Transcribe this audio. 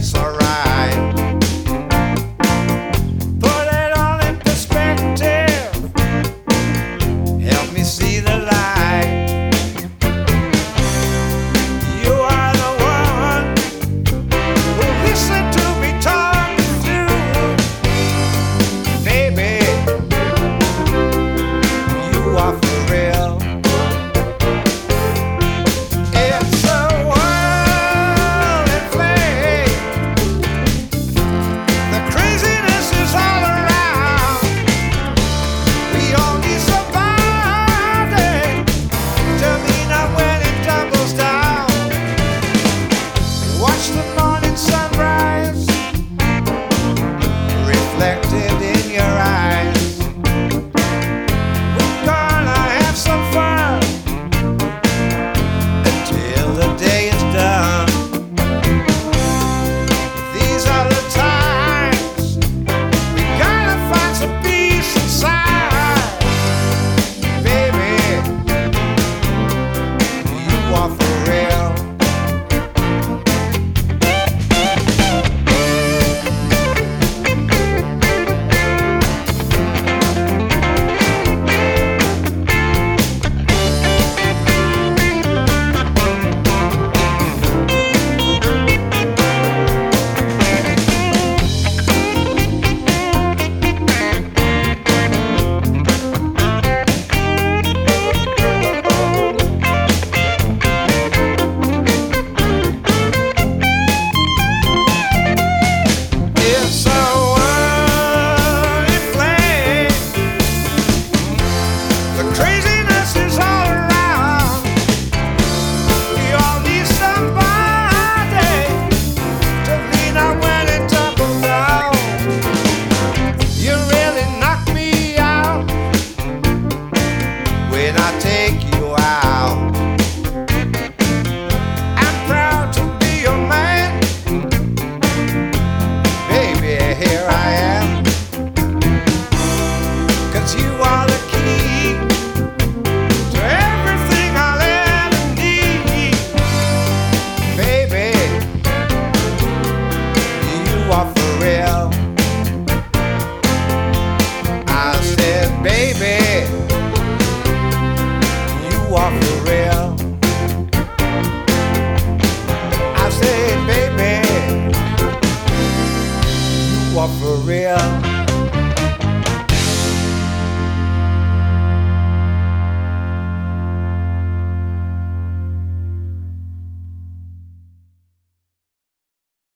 it's alright. Put it all in perspective, help me see the light. You are the one who listened to me talk through. Baby, you are for real. It's a world in flame. The craziness is all around. We only surviving to mean up when it tumbles down. Watch the